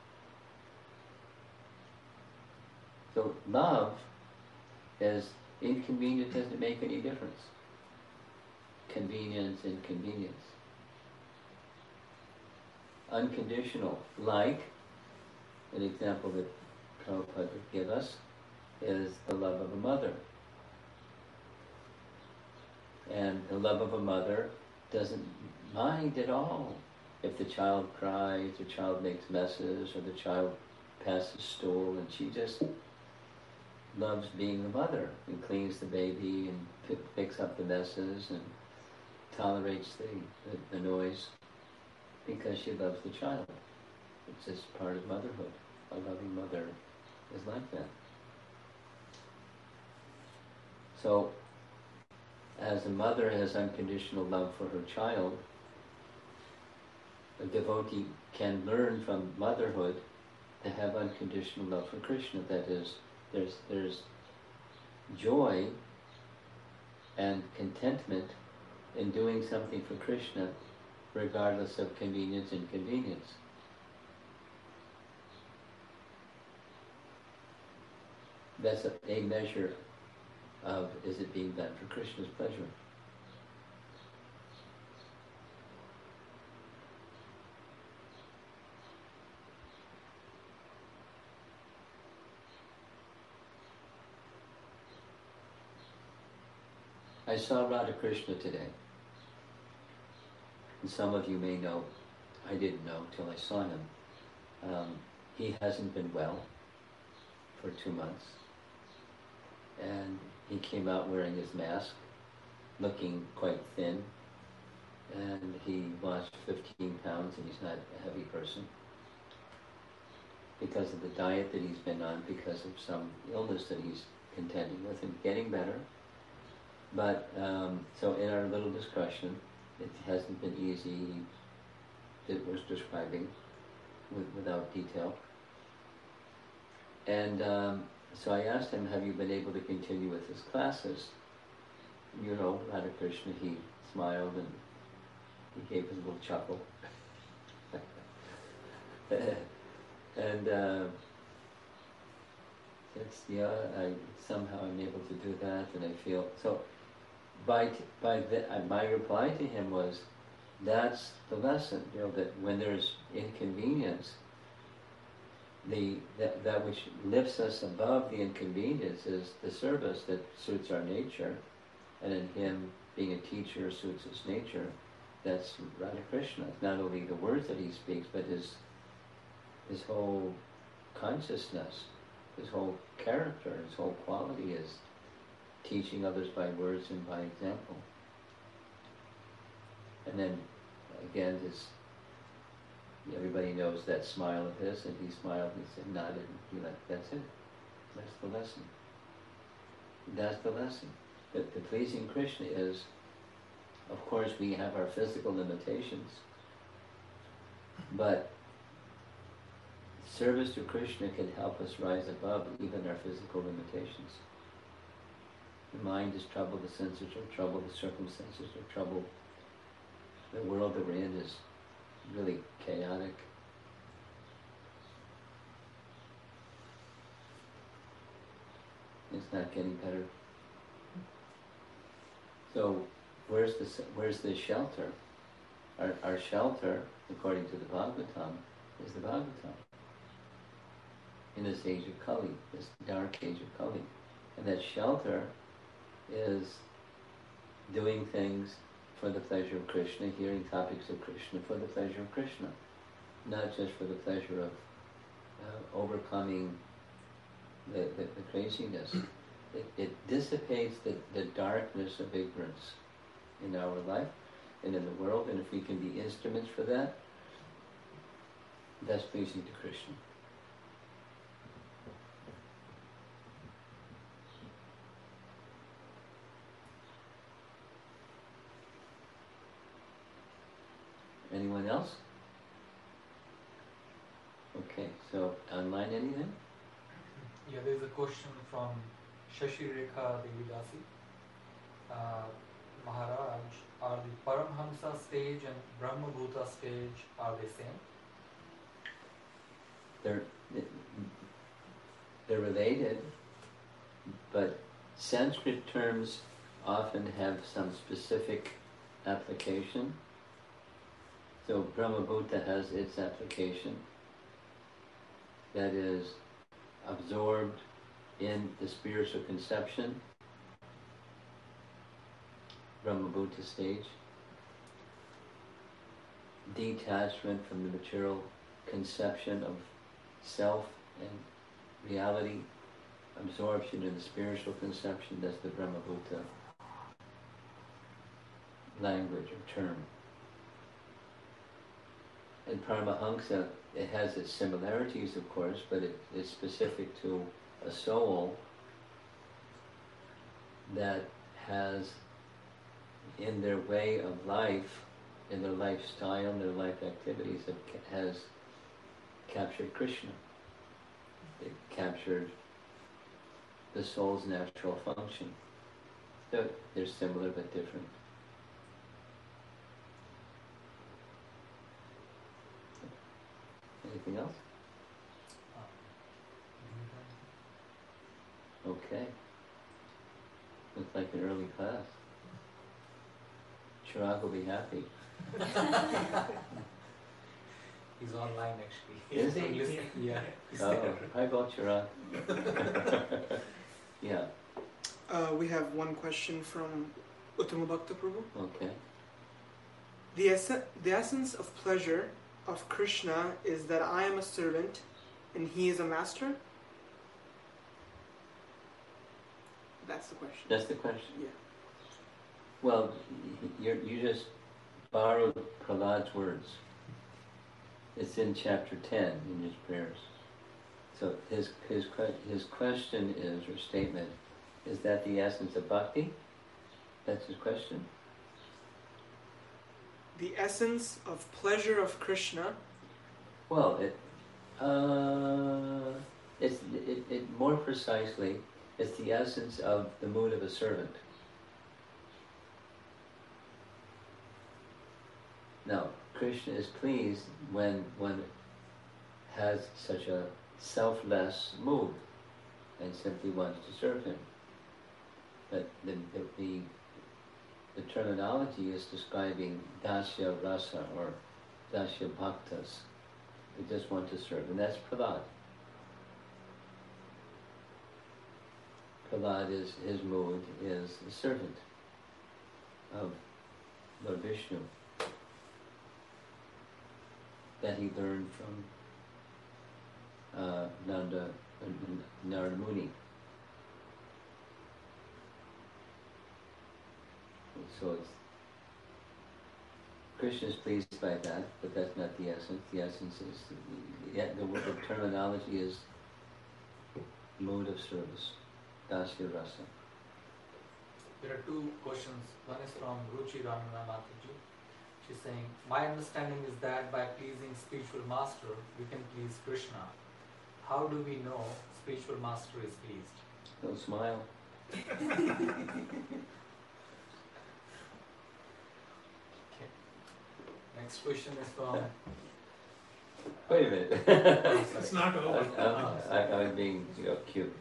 So love is inconvenient, doesn't make any difference. Convenience, inconvenience. Unconditional, like an example that Prabhupada would give us is the love of a mother. And the love of a mother doesn't mind at all if the child cries, the child makes messes, or the child passes stool, and she just loves being the mother and cleans the baby and p- picks up the messes and tolerates the, the, the noise because she loves the child. It's just part of motherhood. A loving mother is like that. So, as a mother has unconditional love for her child, a devotee can learn from motherhood to have unconditional love for Krishna. That is, there's there's joy and contentment in doing something for Krishna, regardless of convenience and inconvenience. That's a, a measure of, is it being done for Krishna's pleasure? I saw Radha Krishna today. And some of you may know, I didn't know till I saw him. Um, he hasn't been well for two months. And he came out wearing his mask, looking quite thin. And he lost fifteen pounds, and he's not a heavy person. Because of the diet that he's been on, because of some illness that he's contending with, and getting better. But, um, so in our little discussion, it hasn't been easy, it was describing with, without detail. And um, so I asked him, have you been able to continue with his classes? You know, Radha Krishna, he smiled and he gave his little chuckle. and uh, it's, yeah, I, somehow I'm able to do that, and I feel, so by, t- by the, uh, my reply to him was, that's the lesson, you know, that when there's inconvenience, the that, that which lifts us above the inconvenience is the service that suits our nature, and in him being a teacher suits his nature. That's Radha Krishna. It's not only the words that he speaks, but his his whole consciousness, his whole character, his whole quality is teaching others by words and by example. And then again, his everybody knows that smile of his, and he smiled and he said, nodded, and he like, that's it. That's the lesson. That's the lesson. That the pleasing Krishna is, of course, we have our physical limitations, but service to Krishna can help us rise above even our physical limitations. The mind is troubled, the senses are troubled, the circumstances are troubled. The world that we're in is really chaotic. It's not getting better. So, where's the where's the shelter? Our our shelter, according to the Bhagavatam, is the Bhagavatam. In this age of Kali, this dark age of Kali, and that shelter is doing things for the pleasure of Krishna, hearing topics of Krishna for the pleasure of Krishna, not just for the pleasure of uh, overcoming the, the, the craziness. It, it dissipates the, the darkness of ignorance in our life and in the world, and if we can be instruments for that, that's pleasing to Krishna. Anyone else? Okay, so online anything? Yeah, there's a question from Shashi Rekha Devidasi. Uh, Maharaj, are the Paramhamsa stage and Brahmabhuta stage, are they same? They're, they're related, but Sanskrit terms often have some specific application. So Brahmabhuta has its application that is absorbed in the spiritual conception, Brahmabhuta stage, detachment from the material conception of self and reality, absorption in the spiritual conception, that's the Brahmabhuta language or term. And Paramahamsa, it has its similarities, of course, but it is specific to a soul that has, in their way of life, in their lifestyle, in their life activities, have, has captured Krishna. It captured the soul's natural function. So they're similar but different. Anything else? Okay. Looks like an early class. Chirag will be happy. He's online actually. Is he? Listening. Yeah. Oh, hi, Bob Chirag. Yeah. Uh, we have one question from Uttama Bhakta Prabhu. Okay. The, ess- the essence of pleasure of Krishna is that I am a servant and he is a master? That's the question. That's the question? Yeah. Well, you you just borrowed Prahlad's words. It's in chapter ten in his prayers. So his his his question is, or statement, is that the essence of bhakti? That's his question. The essence of pleasure of Krishna. Well, it uh, it's it, it more precisely, it's the essence of the mood of a servant. Now, Krishna is pleased when one has such a selfless mood and simply wants to serve him. But the the, the The terminology is describing dasya rasa or dasya bhaktas. They just want to serve, and that's Prahlad. Prahlad is, his mood is the servant of Lord Vishnu that he learned from uh, Nanda, uh, Narada Muni. So it's, Krishna is pleased by that, but that's not the essence. The essence is, the, the word, the terminology is mode of service, dasya rasa. There are two questions. One is from Ruchi Ramana Mataji. She's saying, my understanding is that by pleasing spiritual master, we can please Krishna. How do we know spiritual master is pleased? Don't smile. Next question is from. Wait a minute. It's not over. I, I, I, I was being, you know, cute.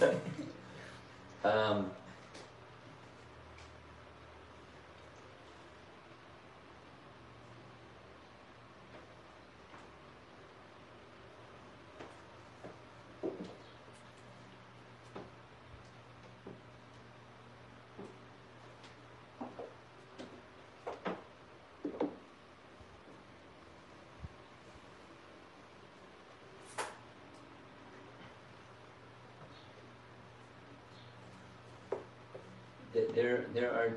um, There, there are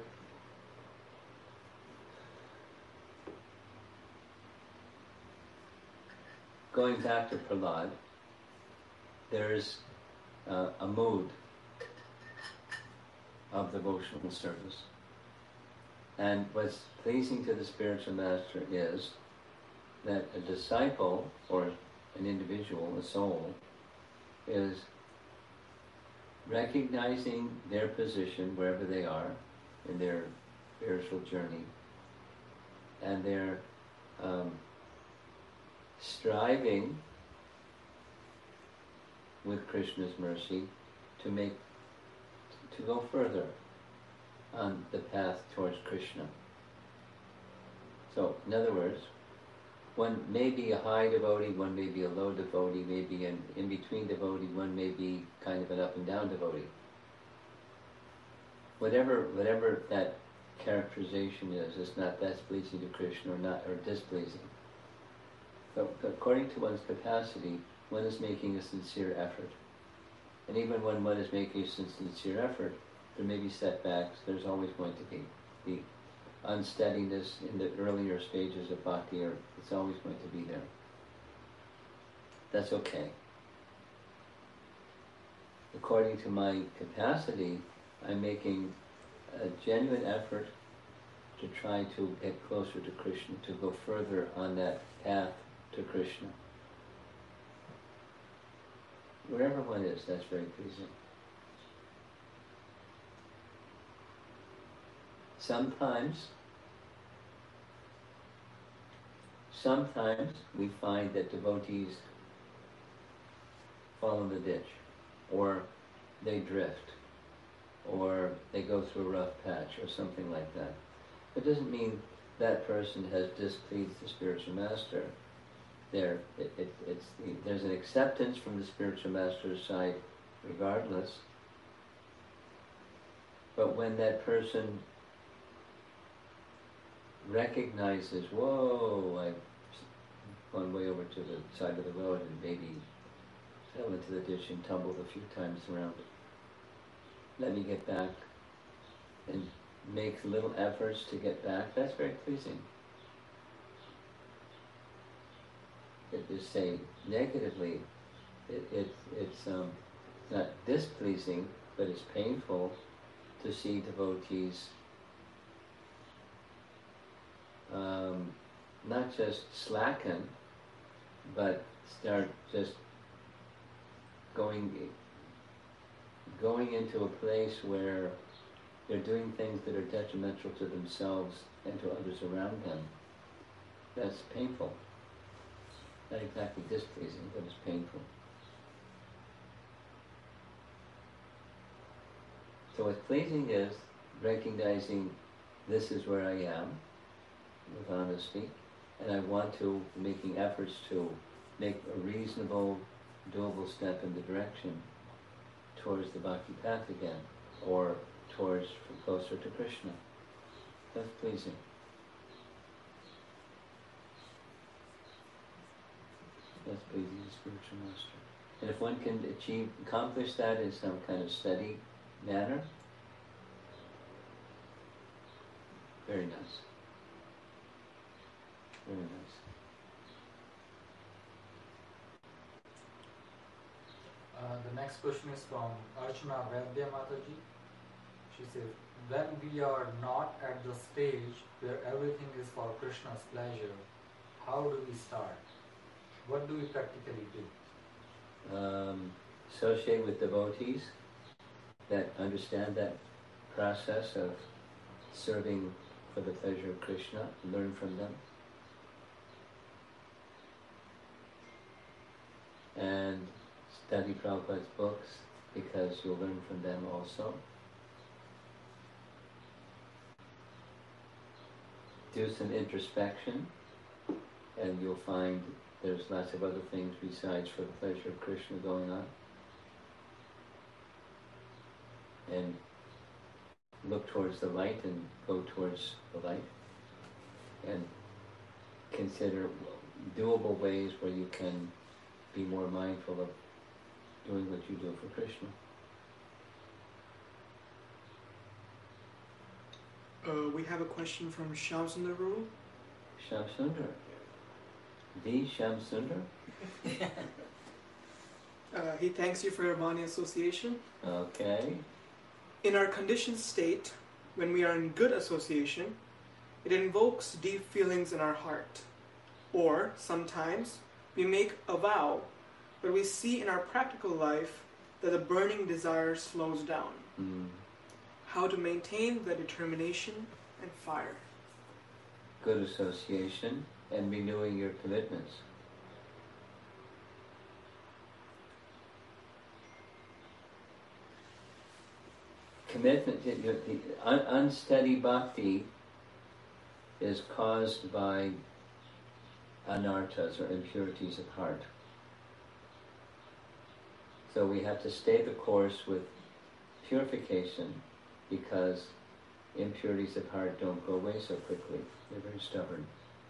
going back to Prahlad. There's uh, a mood of devotional service, and what's pleasing to the spiritual master is that a disciple or an individual, a soul, is recognizing their position wherever they are in their spiritual journey, and they're um, striving with Krishna's mercy to make, to go further on the path towards Krishna. So, in other words, one may be a high devotee, one may be a low devotee, maybe an in-between devotee, one may be kind of an up and down devotee. Whatever whatever that characterization is, it's not that's pleasing to Krishna or not, or displeasing. But according to one's capacity, one is making a sincere effort. And even when one is making a sincere effort, there may be setbacks, there's always going to be the unsteadiness in the earlier stages of bhakti, or it's always going to be there. That's okay. According to my capacity, I'm making a genuine effort to try to get closer to Krishna, to go further on that path to Krishna. Wherever one is, that's very pleasing. Sometimes, sometimes we find that devotees fall in the ditch, or they drift, or they go through a rough patch, or something like that. It doesn't mean that person has displeased the spiritual master. There, it, it, it's the, there's an acceptance from the spiritual master's side, regardless. But when that person recognizes, whoa, I've gone way over to the side of the road and maybe fell into the ditch and tumbled a few times around it. Let me get back, and make little efforts to get back. That's very pleasing. It is say negatively, it, it, it's um, not displeasing, but it's painful to see devotees Um, not just slacken, but start just going going into a place where they're doing things that are detrimental to themselves and to others around them. That's painful. Not exactly displeasing, but it's painful. So what's pleasing is recognizing this is where I am, with honesty, and I want to, making efforts to make a reasonable, doable step in the direction towards the bhakti path again, or towards, closer to Krishna. That's pleasing. That's pleasing the spiritual master. And if one can achieve, accomplish that in some kind of steady manner, very nice. Very nice. Uh, the next question is from Archana Vaidya Mataji. She says, when we are not at the stage where everything is for Krishna's pleasure, how do we start? What do we practically do? Um, associate with devotees that understand that process of serving for the pleasure of Krishna, learn from them. and study Prabhupada's books, because you'll learn from them also. Do some introspection, and you'll find there's lots of other things besides for the pleasure of Krishna going on. And look towards the light and go towards the light. And consider doable ways where you can be more mindful of doing what you do for Krishna. Uh, we have a question from Shamsundar Rule. Shamsundar. The Shamsundar? Uh, he thanks you for your Vani association. Okay. In our conditioned state, when we are in good association, it invokes deep feelings in our heart. Or, sometimes, we make a vow, but we see in our practical life that the burning desire slows down. Mm. How to maintain the determination and fire. Good association and renewing your commitments. Commitment, the, the un, unsteady bhakti is caused by anarthas or impurities of heart. So we have to stay the course with purification, because impurities of heart don't go away so quickly. They're very stubborn.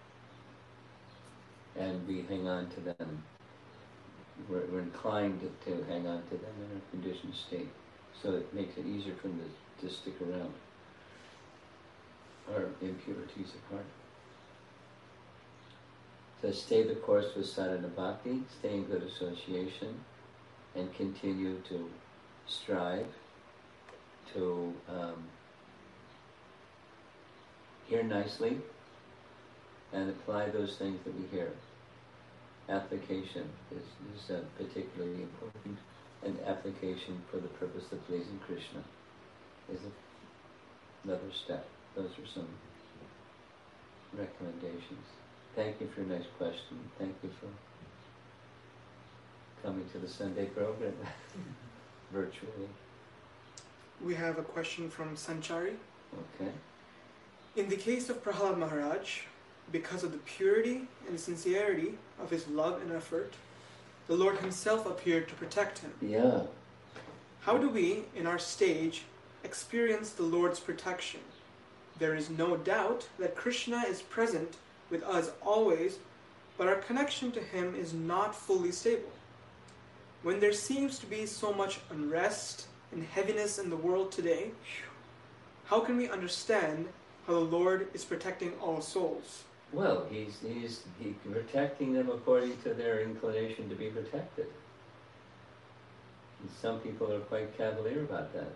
And we hang on to them. We're, we're inclined to, to hang on to them in a conditioned state. So it makes it easier for them to, to stick around. Our impurities of heart. So stay the course with sadhana bhakti, stay in good association, and continue to strive to um, hear nicely and apply those things that we hear. Application is, is uh, particularly important, and application for the purpose of pleasing Krishna is another step. Those are some recommendations. Thank you for your nice question. Thank you for coming to the Sunday program virtually. We have a question from Sanchari. Okay. In the case of Prahlad Maharaj, because of the purity and sincerity of his love and effort, the Lord himself appeared to protect him. Yeah. How do we, in our stage, experience the Lord's protection? There is no doubt that Krishna is present with us always, but our connection to him is not fully stable. When there seems to be so much unrest and heaviness in the world today, how can we understand how the Lord is protecting all souls? Well, he's he's he protecting them according to their inclination to be protected. And some people are quite cavalier about that.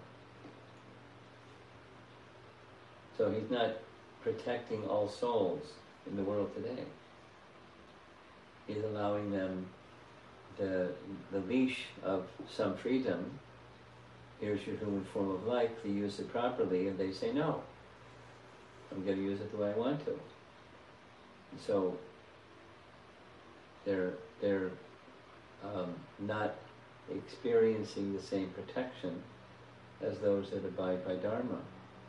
So he's not protecting all souls in the world today. He's allowing them the the leash of some freedom. Here's your human form of life, to use it properly, and they say no. I'm going to use it the way I want to. And so they're they're um, not experiencing the same protection as those that abide by Dharma.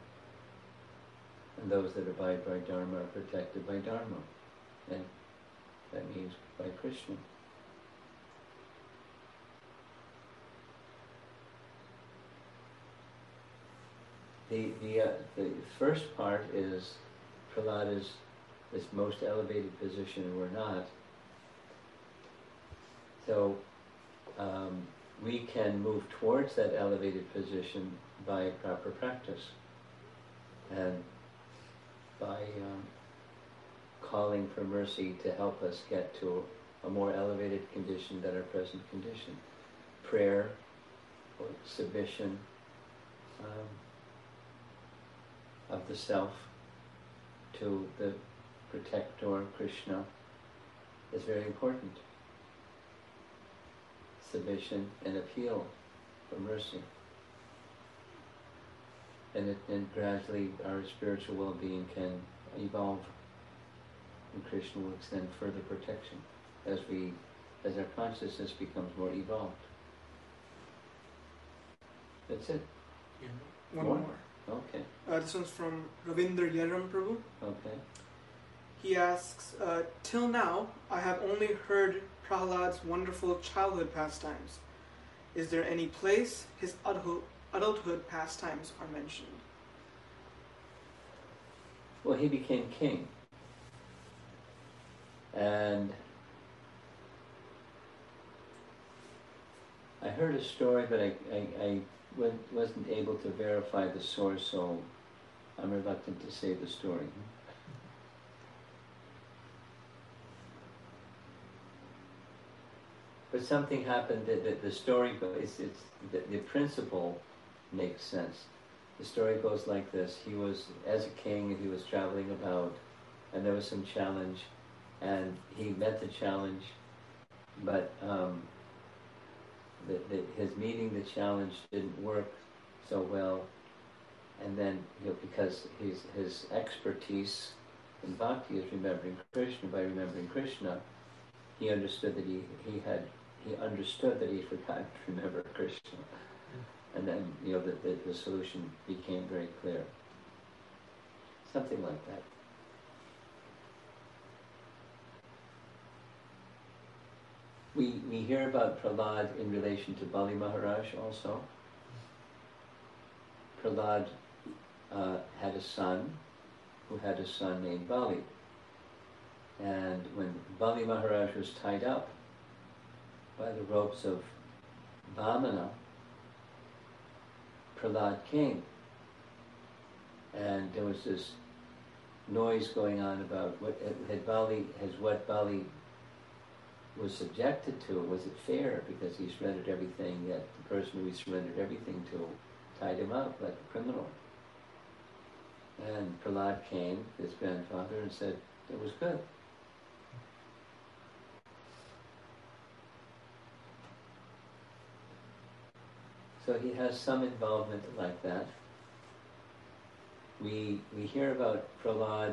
And those that abide by Dharma are protected by Dharma. And that means by Krishna. The the uh, the first part is Prahlad is this most elevated position, and we're not. So um, we can move towards that elevated position by proper practice and by um, calling for mercy to help us get to a more elevated condition than our present condition. Prayer or submission um, of the self to the protector, Krishna, is very important. Submission and appeal for mercy. And, it, and gradually our spiritual well-being can evolve, and Krishna will extend further protection as we as our consciousness becomes more evolved. That's it. Yeah. One More? more. Okay. Uh, this one's from Ravinder Yaram Prabhu. Okay. He asks, uh, till now, I have only heard Prahlad's wonderful childhood pastimes. Is there any place his adult, adulthood pastimes are mentioned? Well, he became king. And I heard a story, but I, I, I wasn't able to verify the source, so I'm reluctant to say the story. But something happened that, that the story goes, it's, it's, the, the principle makes sense. The story goes like this. He was, as a king, he was traveling about, and there was some challenge, and he met the challenge, but um, the, the, his meeting the challenge didn't work so well, and then, you know, because his, his expertise in bhakti is remembering Krishna, by remembering Krishna, he understood that he, he had he understood that he forgot to remember Krishna. And then, you know, the, the, the solution became very clear. Something like that. We, we hear about Prahlad in relation to Bali Maharaj also. Prahlad uh, had a son who had a son named Bali. And when Bali Maharaj was tied up by the ropes of Vamana, Prahlad came. And there was this noise going on about what had Bali, has what Bali was subjected to, was it fair? Because he surrendered everything, yet the person who he surrendered everything to tied him up like a criminal. And Prahlad came, his grandfather, and said, it was good. So he has some involvement like that. We we hear about Prahlad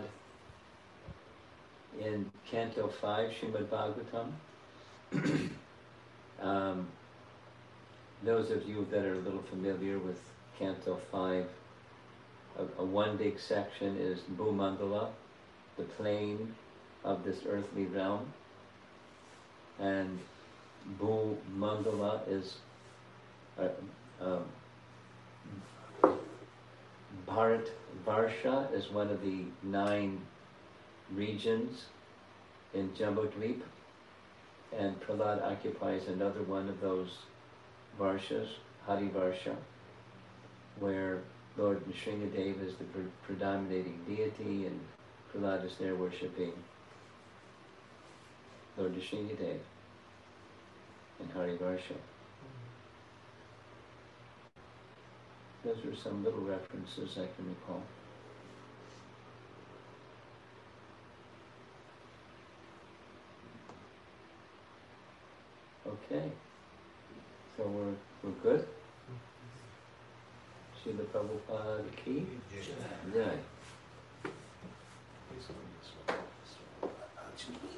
in Canto five, Srimad Bhagavatam. um, those of you that are a little familiar with Canto five, a, a one big section is Bhumandala, the plane of this earthly realm. And Bhumandala is uh, um, Bharat Varsha is one of the nine regions in Jambudvip, and Prahlad occupies another one of those Varshas, Hari Varsha, where Lord Nrsingadev is the pre- predominating deity, and Prahlad is there worshipping Lord Nrsingadev in Hari Varsha. Those are some little references I can recall. Okay, so we're we're good. Srila Prabhupada ki jai. Please go on this one.